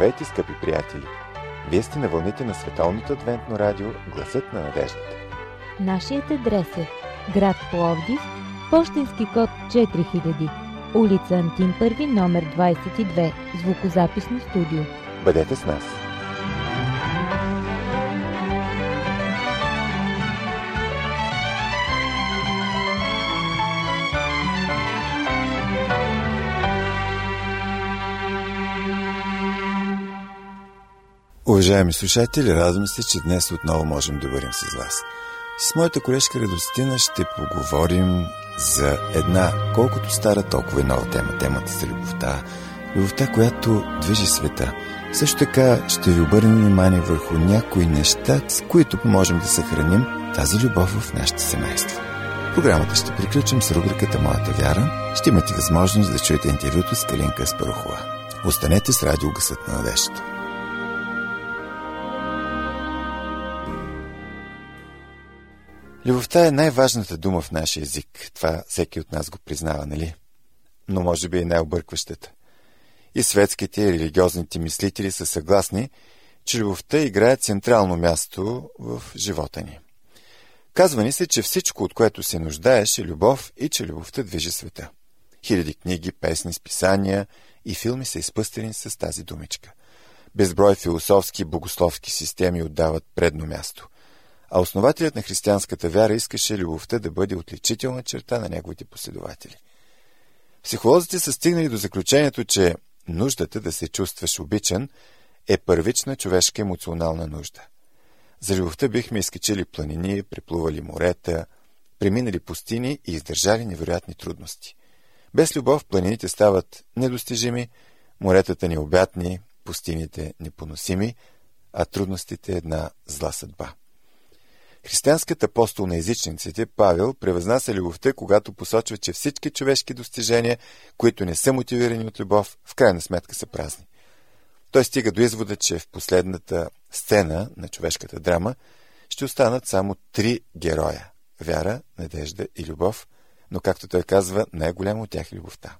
Здравейте, скъпи приятели! Вие сте на вълните на световното адвентно радио Гласът на надеждата. Нашият адрес е град Пловдив, пощенски код 4000, улица Антим Първи, номер 22, звукозаписно студио. Бъдете с нас! Уважаеми слушатели, радвам се, че днес отново можем да бъдем с вас. С моята колежка Радостина ще поговорим за една колкото стара, толкова и нова тема. Темата за любовта. Любовта, която движи света. Също така ще ви обърнем внимание върху някои неща, с които можем да съхраним тази любов в нашите семейства. Програмата ще приключим с рубриката Моята вяра. Ще имате възможност да чуете интервюто с Калинка Аспарухова. Останете с радио Гласът на надеждата. Любовта е най-важната дума в нашия език. Това всеки от нас го признава, нали? Но може би и най-объркващата. И светските, и религиозните мислители са съгласни, че любовта играе централно място в живота ни. Казва ни се, че всичко, от което се нуждаеш, е любов и че любовта движи света. Хиляди книги, песни, списания и филми са изпъстрени с тази думичка. Безброй философски и богословски системи отдават предно място. А основателят на християнската вяра искаше любовта да бъде отличителна черта на неговите последователи. Психолозите са стигнали до заключението, че нуждата да се чувстваш обичан е първична човешка емоционална нужда. За любовта бихме изкачили планини, преплували морета, преминали пустини и издържали невероятни трудности. Без любов планините стават недостижими, моретата необятни, пустините непоносими, а трудностите една зла съдба. Християнският апостол на езичниците Павел превъзнася любовта, когато посочва, че всички човешки достижения, които не са мотивирани от любов, в крайна сметка са празни. Той стига до извода, че в последната сцена на човешката драма ще останат само 3 героя – вяра, надежда и любов, но както той казва, най-голямо от тях е любовта.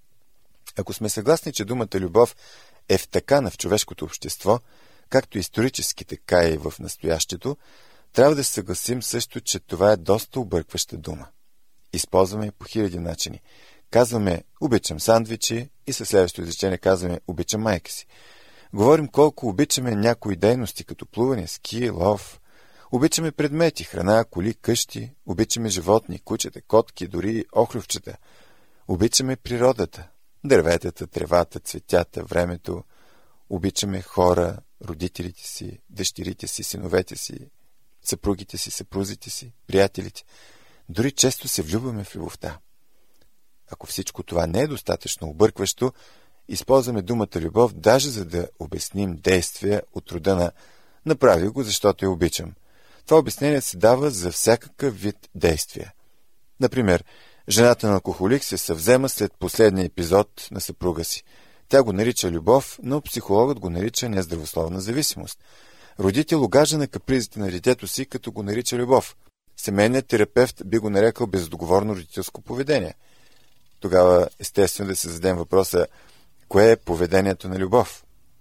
Ако сме съгласни, че думата любов е втъкана в човешкото общество, както исторически, така и в настоящето, трябва да се съгласим също, че това е доста объркваща дума. Използваме я по хиляди начини. Казваме обичам сандвичи и със следващото изречение казваме обичам майка си. Говорим колко обичаме някои дейности, като плуване, ски, лов. Обичаме предмети, храна, коли, къщи. Обичаме животни, кучета, котки, дори охлювчета. Обичаме природата, дърветата, тревата, цветята, времето. Обичаме хора, родителите си, дъщерите си, синовете си, съпругите си, съпрузите си, приятелите. Дори често се влюбваме в любовта. Ако всичко това не е достатъчно объркващо, използваме думата любов, даже за да обясним действия от рода на направи го, защото я обичам. Това обяснение се дава за всякакъв вид действия. Например, жената на алкохолик се съвзема след последния епизод на съпруга си. Тя го нарича любов, но психологът го нарича нездравословна зависимост. Родител угажда на капризите на детето си, като го нарича любов. Семейният терапевт би го нарекал бездоговорно родителско поведение. Тогава естествено да се зададем въпроса, кое е поведението на любов?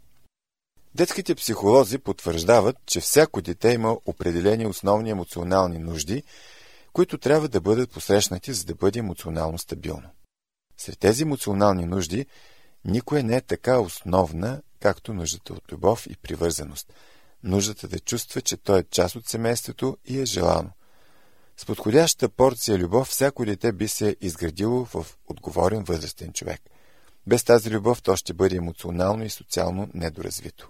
Детските психолози потвърждават, че всяко дете има определени основни емоционални нужди, които трябва да бъдат посрещнати, за да бъде емоционално стабилно. Сред тези емоционални нужди никоя не е така основна, както нуждата от любов и привързаност. Нуждата да чувства, че той е част от семейството и е желано. С подходяща порция любов всяко дете би се изградило в отговорен възрастен човек. Без тази любов то ще бъде емоционално и социално недоразвито.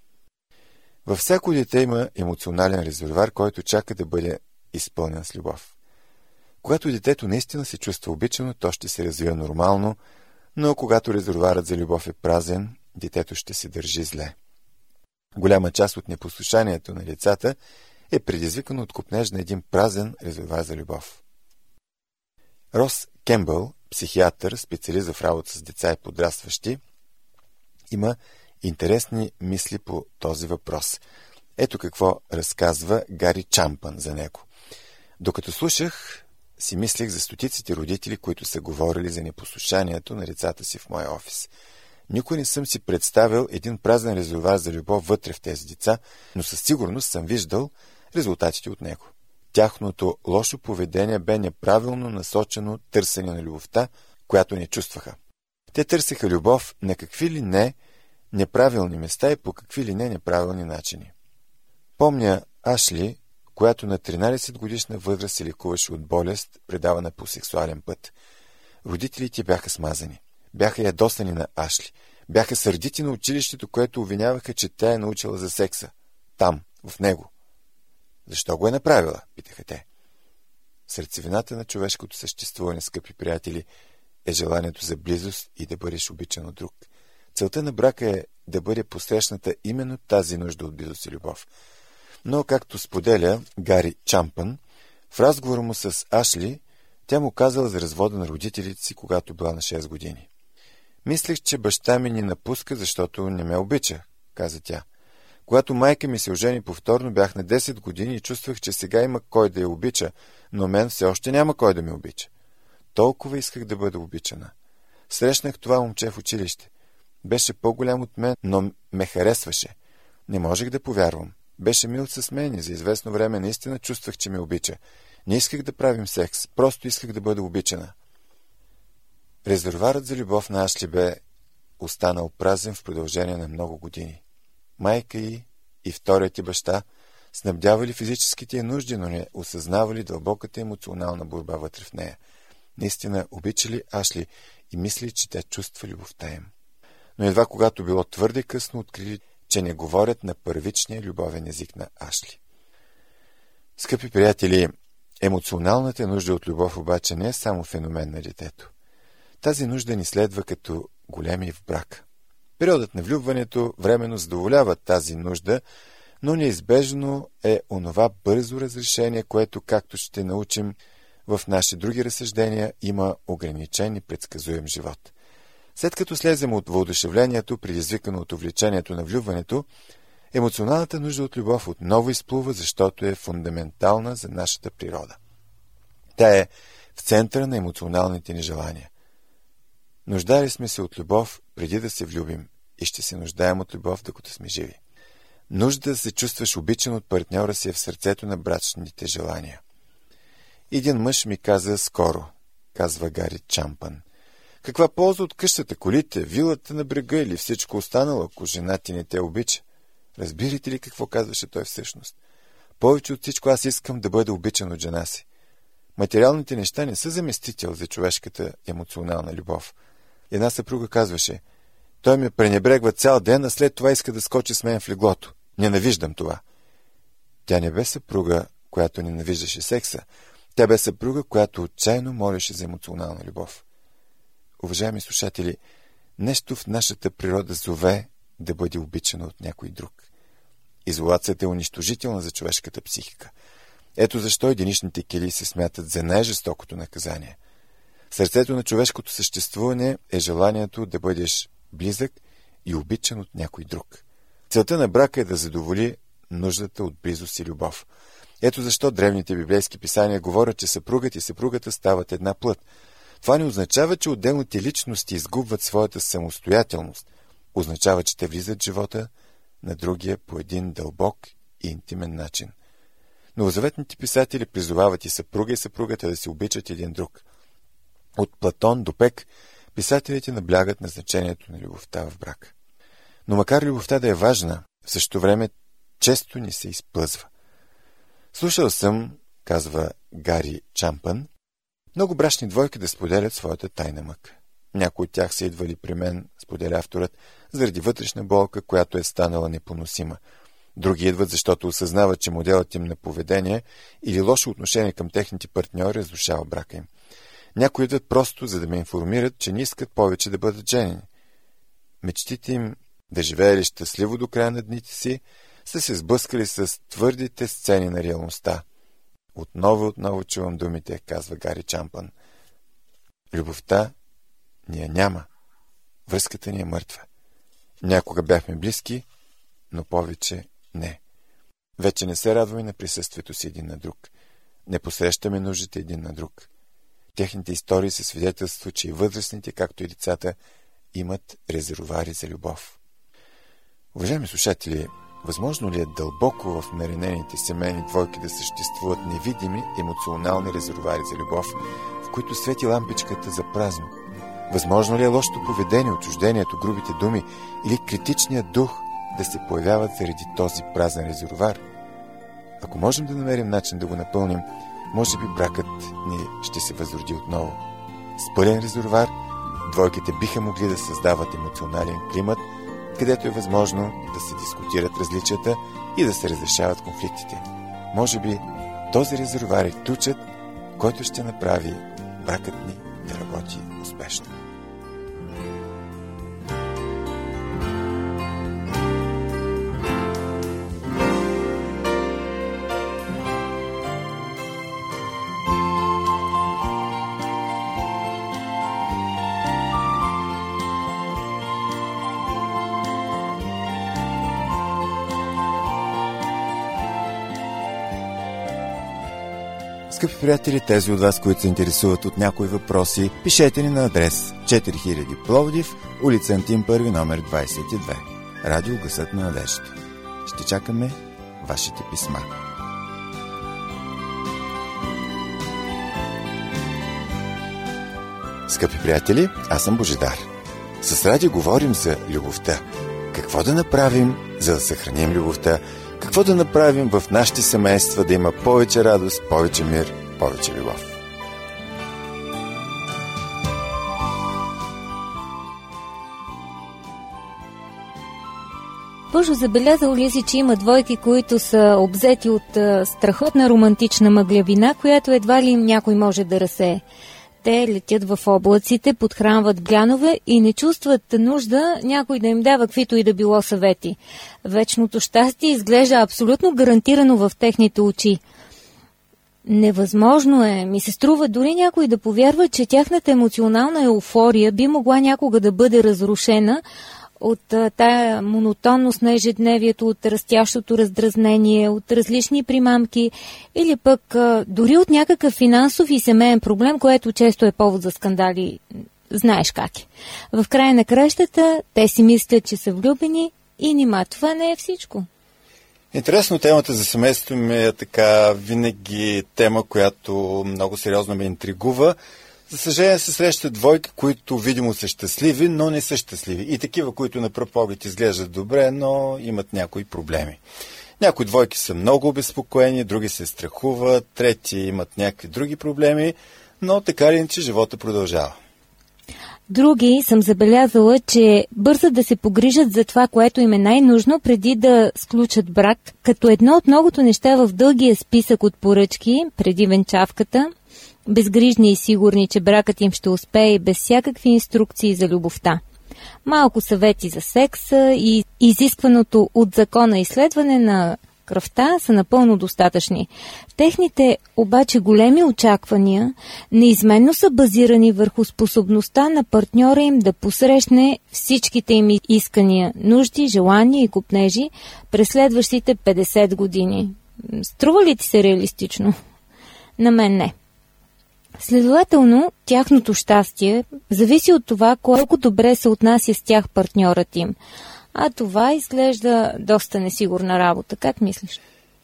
Във всяко дете има емоционален резервоар, който чака да бъде изпълнен с любов. Когато детето наистина се чувства обичано, то ще се развива нормално, но когато резервоарът за любов е празен, детето ще се държи зле. Голяма част от непослушанието на децата е предизвикано от копнеж на един празен резервоар за любов. Рос Кембъл, психиатър, специалист в работа с деца и подрастващи, има интересни мисли по този въпрос. Ето какво разказва Гари Чампън за него. Докато слушах, си мислех за стотиците родители, които са говорили за непослушанието на децата си в моя офис. Никой не съм си представил един празен резервоар за любов вътре в тези деца, но със сигурност съм виждал резултатите от него. Тяхното лошо поведение бе неправилно насочено търсене на любовта, която не чувстваха. Те търсеха любов на какви ли не неправилни места и по какви ли не неправилни начини. Помня Ашли, която на 13 годишна възраст се лекуваше от болест, предавана по сексуален път. Родителите бяха смазани. Бяха ядосани на Ашли. Бяха сърдити на училището, което обвиняваха, че тя е научила за секса. Там, в него. Защо го е направила? Питаха те. Сърцевината на човешкото съществуване, скъпи приятели, е желанието за близост и да бъдеш обичан от друг. Целта на брака е да бъде посрещната именно тази нужда от близост и любов. Но, както споделя Гари Чампън, в разговора му с Ашли, тя му казала за развода на родителите си, когато била на 6 години. Мислех, че баща ми ни напуска, защото не ме обича, каза тя. Когато майка ми се ожени повторно, бях на 10 години и чувствах, че сега има кой да я обича, но мен все още няма кой да ме обича. Толкова исках да бъда обичана. Срещнах това момче в училище. Беше по-голям от мен, но ме харесваше. Не можех да повярвам. Беше мил с мен и за известно време наистина чувствах, че ме обича. Не исках да правим секс, просто исках да бъда обичана. Резервоарът за любов на Ашли бе останал празен в продължение на много години. Майка й и вторият й баща снабдявали физическите й нужди, но не осъзнавали дълбоката емоционална борба вътре в нея. Наистина обичали Ашли и мислили, че тя чувства любовта им. Но едва когато било твърде късно, открили, че не говорят на първичния любовен език на Ашли. Скъпи приятели, емоционалната нужда от любов обаче не е само феномен на детето. Тази нужда ни следва като големи в брак. Периодът на влюбването временно задоволява тази нужда, но неизбежно е онова бързо разрешение, което, както ще научим в наши други разсъждения, има ограничен и предсказуем живот. След като слезем от въодушевлението, предизвикано от увлечението на влюбването, емоционалната нужда от любов отново изплува, защото е фундаментална за нашата природа. Тя е в центъра на емоционалните ни желания. Нуждали сме се от любов преди да се влюбим и ще се нуждаем от любов, докато сме живи. Нужда да се чувстваш обичан от партньора си е в сърцето на брачните желания. Един мъж ми каза скоро, казва Гари Чампън, каква полза от къщата, колите, вилата на брега или всичко останало, ако жена ти не те обича? Разбирате ли какво казваше той всъщност? Повече от всичко аз искам да бъда обичан от жена си. Материалните неща не са заместител за човешката емоционална любов. Една съпруга казваше, той ме пренебрегва цял ден, а след това иска да скочи с мен в леглото. Ненавиждам това. Тя не бе съпруга, която ненавиждаше секса. Тя бе съпруга, която отчаяно молеше за емоционална любов. Уважаеми слушатели, нещо в нашата природа зове да бъде обичана от някой друг. Изолацията е унищожителна за човешката психика. Ето защо единичните килии се смятат за най-жестокото наказание. Сърцето на човешкото съществуване е желанието да бъдеш близък и обичан от някой друг. Целта на брака е да задоволи нуждата от близост и любов. Ето защо древните библейски писания говорят, че съпругът и съпругата стават една плът. Това не означава, че отделните личности изгубват своята самостоятелност. Означава, че те влизат в живота на другия по един дълбок и интимен начин. Новозаветните писатели призовават и съпруга и съпругата да се обичат един друг. От Платон до Пек писателите наблягат на значението на любовта в брак. Но макар любовта да е важна, в същото време често ни се изплъзва. Слушал съм, казва Гари Чампън, много брачни двойки да споделят своята тайна мъка. Някои от тях са идвали при мен, споделя авторът, заради вътрешна болка, която е станала непоносима. Други идват, защото осъзнават, че моделът им на поведение или лошо отношение към техните партньори разрушава брака им. Някои идват просто, за да ме информират, че не искат повече да бъдат женени. Мечтите им да живеели щастливо до края на дните си са се сблъскали с твърдите сцени на реалността. Отново чувам думите, казва Гари Чампън. Любовта ни я няма. Връзката ни е мъртва. Някога бяхме близки, но повече не. Вече не се радваме на присъствието си един на друг. Не посрещаме нуждите един на друг. Техните истории са свидетелство, че и възрастните, както и децата, имат резервоари за любов. Уважаеми слушатели, възможно ли е дълбоко в наренените семейни двойки да съществуват невидими емоционални резервоари за любов, в които свети лампичката за празно? Възможно ли е лошото поведение, отчуждението, грубите думи или критичният дух да се появяват заради този празен резервоар? Ако можем да намерим начин да го напълним, може би бракът ни ще се възроди отново. С пълен резервоар двойките биха могли да създават емоционален климат, където е възможно да се дискутират различията и да се разрешават конфликтите. Може би този резервоар е ключът, който ще направи бракът ни да работи успешно. Скъпи приятели, тези от вас, които се интересуват от някои въпроси, пишете ни на адрес 4000 Пловдив, улица Антим Първи, номер 22. Радио Гласът на надеждата. Ще чакаме вашите писма. Скъпи приятели, аз съм Божидар. С Ради говорим за любовта. Какво да направим, за да съхраним любовта? Какво да направим в нашите семейства да има повече радост, повече мир, повече любов? Божо, забелязал ли си, че има двойки, които са обзети от страхотна романтична мъглявина, която едва ли някой може да разсее? Те летят в облаците, подхранват глянове и не чувстват нужда някой да им дава каквито и да било съвети. Вечното щастие изглежда абсолютно гарантирано в техните очи. Невъзможно е, ми се струва дори някой да повярва, че тяхната емоционална еуфория би могла някога да бъде разрушена от тая монотонност на ежедневието, от растящото раздразнение, от различни примамки или пък дори от някакъв финансов и семейен проблем, което често е повод за скандали. Знаеш как е. В края на кращата те си мислят, че са влюбени и нима това не е всичко. Интересно, темата за семейството ми е така винаги тема, която много сериозно ме интригува. За съжаление се срещат двойки, които видимо са щастливи, но не са щастливи. И такива, които на пръв поглед изглеждат добре, но имат някои проблеми. Някои двойки са много обезпокоени, други се страхуват, трети имат някакви други проблеми, но така ли, че живота продължава. Други съм забелязала, че бързат да се погрижат за това, което им е най-нужно преди да сключат брак, като едно от многото неща в дългия списък от поръчки преди венчавката, безгрижни и сигурни, че бракът им ще успее без всякакви инструкции за любовта. Малко съвети за секса и изискваното от закона изследване на кръвта са напълно достатъчни. Техните обаче големи очаквания неизменно са базирани върху способността на партньора им да посрещне всичките им искания, нужди, желания и купнежи през следващите 50 години. Струва ли ти се реалистично? На мен не. Следователно, тяхното щастие зависи от това, колко добре се отнася с тях партньорът им. А това изглежда доста несигурна работа. Как мислиш?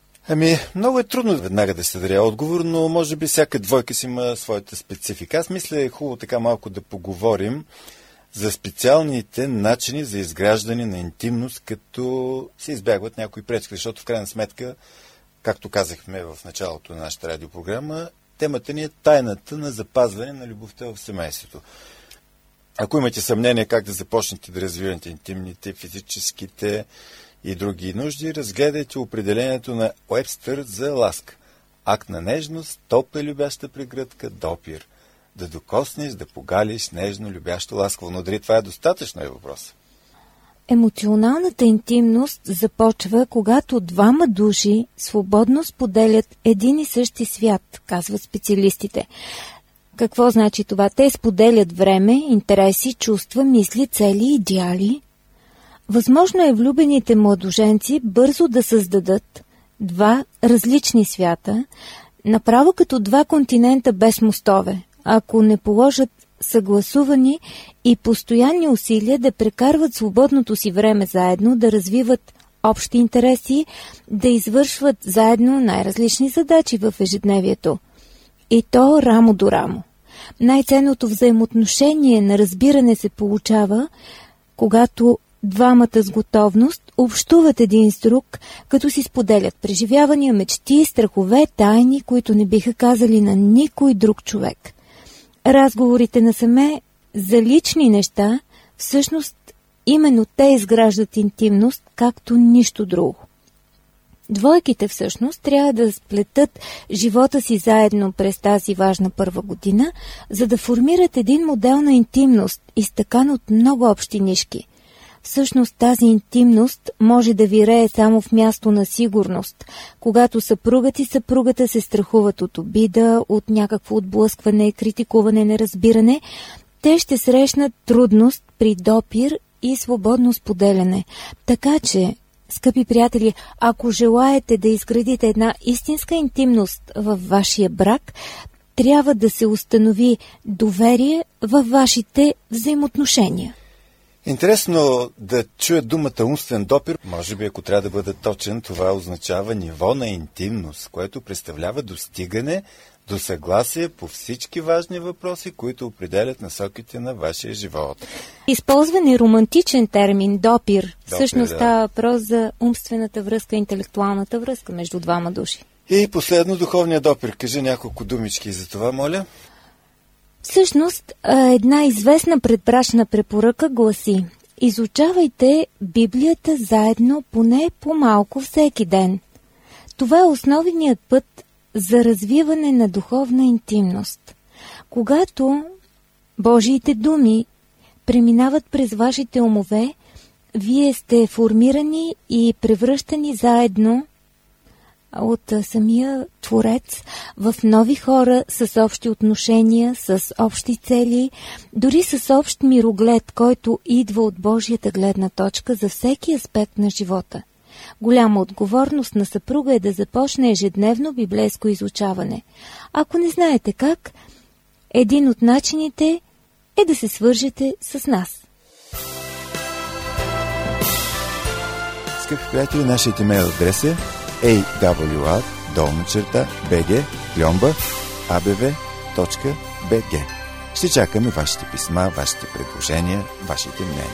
Много е трудно веднага да се даде отговор, но може би всяка двойка си има своята специфика. Аз мисля, е хубаво така малко да поговорим за специалните начини за изграждане на интимност, като се избягват някои пречки, защото в крайна сметка, както казахме в началото на нашата радиопрограма, темата ни е тайната на запазване на любовта в семейството. Ако имате съмнение как да започнете да развивате интимните, физическите и други нужди, разгледайте определението на Уебстър за ласка. Акт на нежност, топла любяща прегръдка, допир. Да докоснеш, да погалиш нежно, любящо, ласково. Но дали това е достатъчно, е въпрос. Емоционалната интимност започва, когато двама души свободно споделят един и същи свят, казват специалистите. Какво значи това? Те споделят време, интереси, чувства, мисли, цели, идеали. Възможно е влюбените младоженци бързо да създадат два различни свята, направо като два континента без мостове, ако не положат съгласувани и постоянни усилия да прекарват свободното си време заедно, да развиват общи интереси, да извършват заедно най-различни задачи в ежедневието. И то рамо до рамо. Най-ценното взаимоотношение на разбиране се получава, когато двамата с готовност общуват един с друг, като си споделят преживявания, мечти, страхове, тайни, които не биха казали на никой друг човек. Разговорите насаме за лични неща, всъщност именно те изграждат интимност, както нищо друго. Двойките всъщност трябва да сплетат живота си заедно през тази важна първа година, за да формират един модел на интимност, изтъкан от много общи нишки. Всъщност тази интимност може да вирее само в място на сигурност, когато съпругът и съпругата се страхуват от обида, от някакво отблъскване, критикуване, неразбиране. Те ще срещнат трудност при допир и свободно споделяне. Така че, скъпи приятели, ако желаете да изградите една истинска интимност във вашия брак, трябва да се установи доверие във вашите взаимоотношения. Интересно да чуя думата умствен допир. Може би, ако трябва да бъда точен, това означава ниво на интимност, което представлява достигане до съгласие по всички важни въпроси, които определят насоките на вашия живот. Използван е романтичен термин допир. Всъщност става въпрос за умствената връзка, интелектуалната връзка между двама души. И последно, духовния допир. Кажи няколко думички за това, моля. Всъщност, една известна предбрачна препоръка гласи: изучавайте Библията заедно поне по-малко всеки ден. Това е основният път за развиване на духовна интимност. Когато Божиите думи преминават през вашите умове, вие сте формирани и превръщани заедно от самия Творец в нови хора с общи отношения, с общи цели, дори с общ мироглед, който идва от Божията гледна точка за всеки аспект на живота. Голяма отговорност на съпруга е да започне ежедневно библейско изучаване. Ако не знаете как, един от начините е да се свържете с нас. Скъпи приятели, нашият имейл адрес е awr@bg.abv.bg. Ще чакаме вашите писма, вашите предложения, вашите мнения.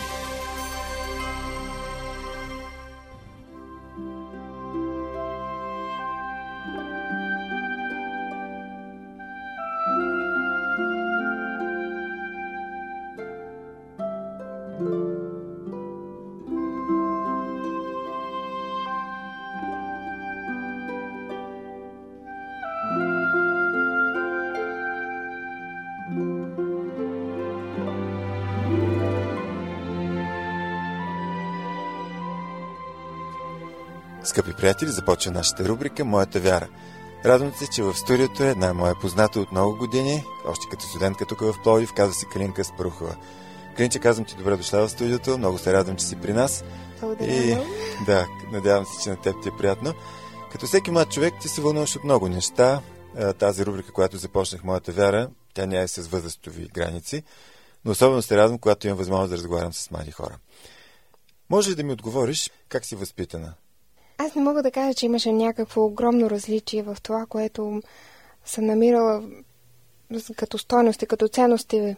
Скъпи приятели, започва нашата рубрика «Моята вяра». Радвам се, че в студиото е една моя позната от много години, още като студентка тук в Пловдив, казва се Калинка Спарухова. Калинче, казвам ти добре дошла в студиото, много се радвам, че си при нас. Благодаря. Да, надявам се, че на теб ти е приятно. Като всеки млад човек, ти се вълнуваш от много неща. Тази рубрика, която започнах «Моята вяра», тя не е с възрастови граници, но особено се радвам, когато имам възможност да разговарям с млади хора. Може ли да ми отговориш как си възпитана? Аз не мога да кажа, че имаше някакво огромно различие в това, което съм намирала като стойности, като ценности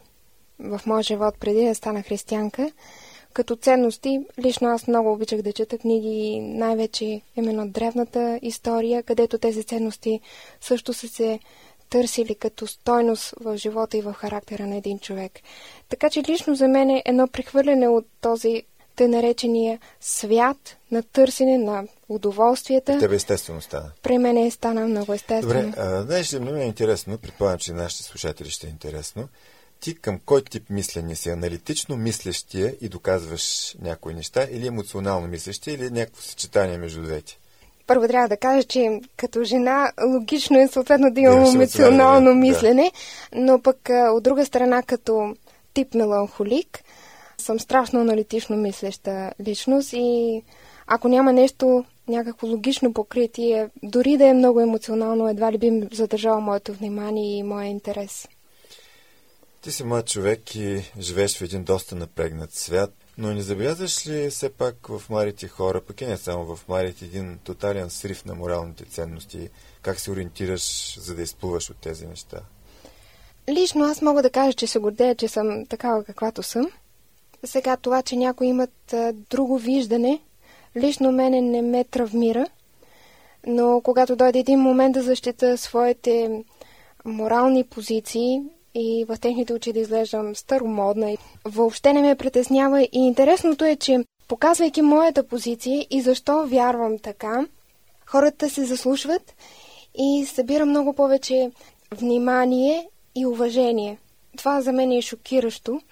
в моя живот преди да стана християнка. Като ценности, лично аз много обичах да чета книги, най-вече именно древната история, където тези ценности също са се търсили като стойност в живота и в характера на един човек. Така че лично за мен е едно прехвърляне от този тъй наречения свят на търсене на удоволствията. Тебе естествено стана. При мен стана много естествено. Добре, знаеш ли, много е интересно, предполагам, че нашите слушатели ще е интересно. Ти към кой тип мислене си? Аналитично мислещия и доказваш някои неща, или емоционално мислещия, или някакво съчетание между двете? Първо трябва да кажа, че като жена логично е съответно да имам емоционално мислене, но пък от друга страна като тип меланхолик съм страшно аналитично мислеща личност и ако няма нещо, някакво логично покритие, дори да е много емоционално, едва ли би задържало моето внимание и моя интерес. Ти си млад човек и живееш в един доста напрегнат свят, но не забелязваш ли все пак в младите хора, пък и не само в младите, един тотален срив на моралните ценности? Как се ориентираш, за да изплуваш от тези неща? Лично аз мога да кажа, че се гордея, че съм такава каквато съм. Сега това, че някои имат друго виждане, лично мене не ме травмира, но когато дойде един момент да защита своите морални позиции и в техните очи да изглеждам старомодна, въобще не ме притеснява. И интересното е, че показвайки моята позиция и защо вярвам така, хората се заслушват и събира много повече внимание и уважение. Това за мен е шокиращо.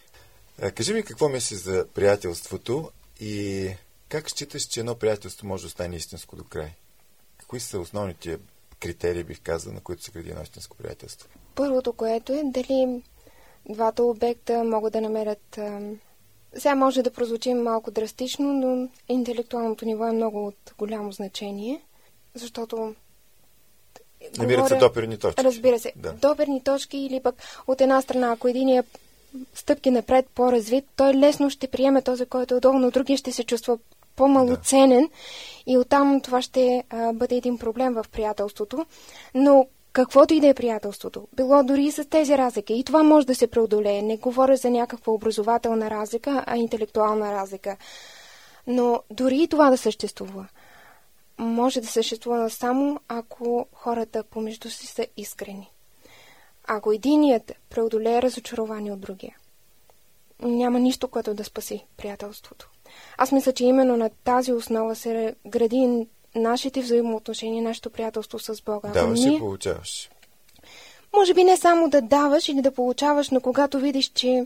Кажи ми какво мислиш за приятелството и как считаш, че едно приятелство може да стане истинско до край? Кои са основните критерии, бих казал, на които се гради едно истинско приятелство? Първото, което е дали двата обекта могат да намерят... Сега може да прозвучи малко драстично, но интелектуалното ниво е много от голямо значение, защото... Намират се доперни точки. Разбира се. Да. Доперни точки или пък от една страна, ако един е стъпки напред, по-развит, той лесно ще приеме този, който е отдолу, но другия ще се чувства по-малоценен и оттам това ще бъде един проблем в приятелството. Но каквото и да е приятелството, било дори и с тези разлики, и това може да се преодолее. Не говоря за някаква образователна разлика, а интелектуална разлика. Но дори и това да съществува, може да съществува само ако хората помежду си са искрени. Ако единият преодолее разочарование от другия, няма нищо, което да спаси приятелството. Аз мисля, че именно на тази основа се гради нашите взаимоотношения, нашето приятелство с Бога. Даваш и получаваш. Може би не само да даваш или да получаваш, но когато видиш, че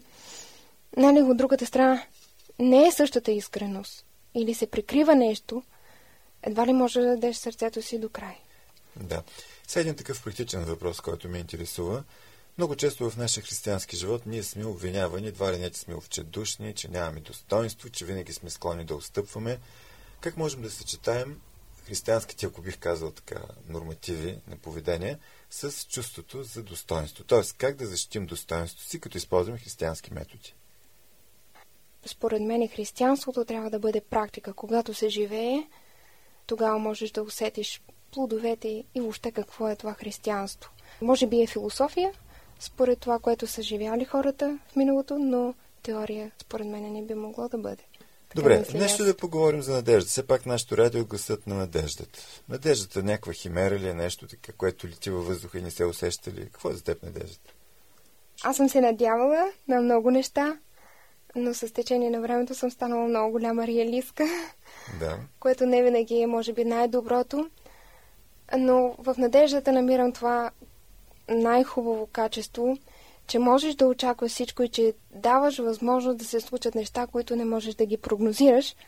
от другата страна не е същата искреност или се прикрива нещо, едва ли може да дадеш сърцето си до край. Да. Сега един такъв практичен въпрос, който ме интересува. Много често в нашия християнски живот ние сме обвинявани, едва ли не, че сме овчедушни, че нямаме достоинство, че винаги сме склонни да отстъпваме. Как можем да съчетаем християнските, ако бих казал така, нормативи на поведение с чувството за достоинство? Тоест, как да защитим достоинството си, като използваме християнски методи? Според мен християнството трябва да бъде практика. Когато се живее, тогава можеш да усетиш плодовете и въобще какво е това християнство. Може би е философия, според това, което са живяли хората в миналото, но теория, според мен, не би могло да бъде. Добре, нещо да поговорим за надежда. Все пак нашето радио е гласът на надеждата. Надеждата е някаква химера ли е нещо така, което лети във въздуха и не се усеща ли? Какво е за теб надеждата? Аз съм се надявала на много неща, но с течение на времето съм станала много голяма реалистка, да. Което не винаги е, може би, най-доброто. Но в надеждата намирам това най-хубаво качество, че можеш да очакваш всичко и че даваш възможност да се случат неща, които не можеш да ги прогнозираш.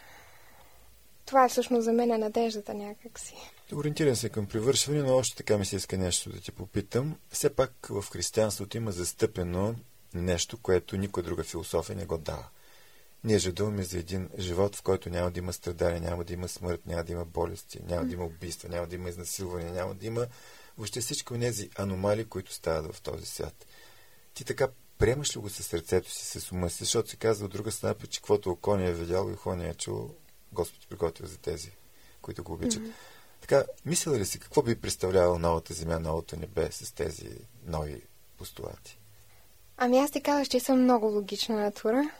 Това е всъщност за мен надеждата някакси. Ориентирам се към привършване, но още така ми се иска нещо да ти попитам. Все пак в християнството има застъпено нещо, което никоя друга философия не го дава. Ние жадуваме за един живот, в който няма да има страдания, няма да има смърт, няма да има болести, няма да има убийства, няма да има изнасилване, няма да има въобще всички от тези аномалии, които стават в този свят. Ти така приемаш ли го със сърцето си, с ума си, защото се казва от друга страна, че каквото око не е видял и ухо не е чул, Господ приготвил за тези, които го обичат. Така, мисля ли си какво би представлявал новата земя, новото небе с тези нови постулати? Ами аз ти казах, че съм много логична натура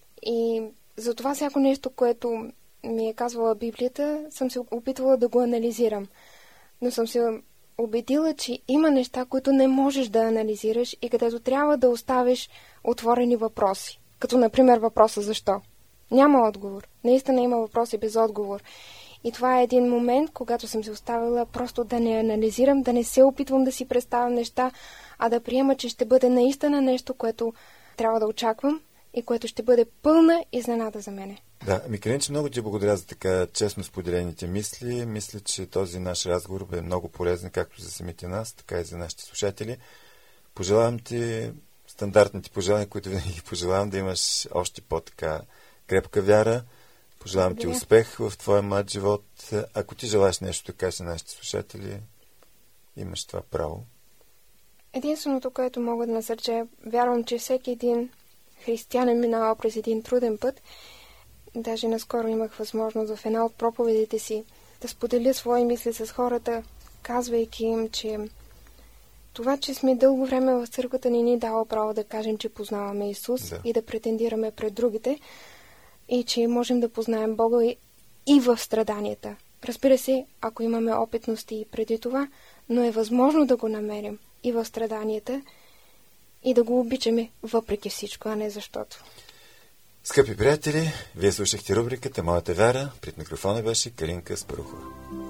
и затова всяко нещо, което ми е казвала Библията, съм се опитвала да го анализирам. Но съм се убедила, че има неща, които не можеш да анализираш и където трябва да оставиш отворени въпроси. Като, например, въпроса защо. Няма отговор. Наистина има въпроси без отговор. И това е един момент, когато съм се оставила просто да не анализирам, да не се опитвам да си представям неща, а да приема, че ще бъде наистина нещо, което трябва да очаквам и което ще бъде пълна изненада за мене. Да, Микеленче, много ти благодаря за така честно споделените мисли. Мисля, че този наш разговор бе много полезен, както за самите нас, така и за нашите слушатели. Пожелавам ти стандартните пожелания, които винаги пожелавам, да имаш още по-така крепка вяра. Пожелавам ти успех в твоя млад живот. Ако ти желаеш нещо да кажеш на нашите слушатели, имаш това право. Единственото, което мога да насърча, вярвам, че всеки един християнин минава през един труден път. Даже наскоро имах възможност в една от проповедите си да споделя свои мисли с хората, казвайки им, че това, че сме дълго време в църквата, не ни дава право да кажем, че познаваме Исус и да претендираме пред другите и че можем да познаем Бога и в страданията. Разбира се, ако имаме опитности и преди това, но е възможно да го намерим и в страданията и да го обичаме въпреки всичко, а не защото. Скъпи приятели, вие слушахте рубриката Моята вяра. Пред микрофона беше Калинка Спарухова.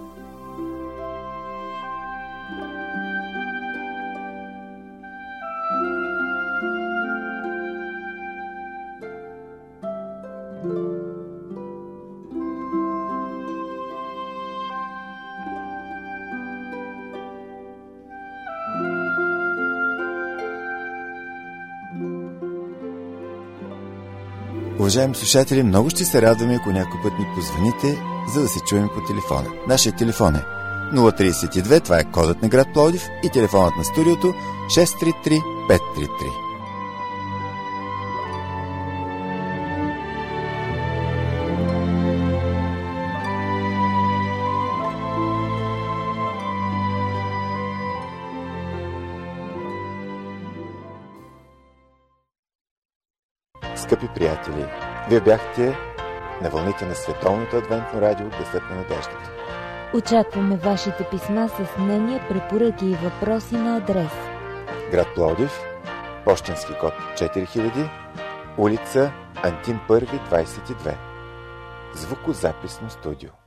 Уважаеми слушатели, много ще се радваме, ако някой път ни позвоните, за да се чуем по телефона. Нашият телефон е 032, това е кодът на град Пловдив, и телефонът на студиото 633 533. Скъпи приятели, вие бяхте на вълните на Световното адвентно радио Гласът на надеждата. Очакваме вашите писма с мнения, препоръки и въпроси на адрес: град Пловдив, пощенски код 4000, улица Антим 1, 22. Звукозаписно студио.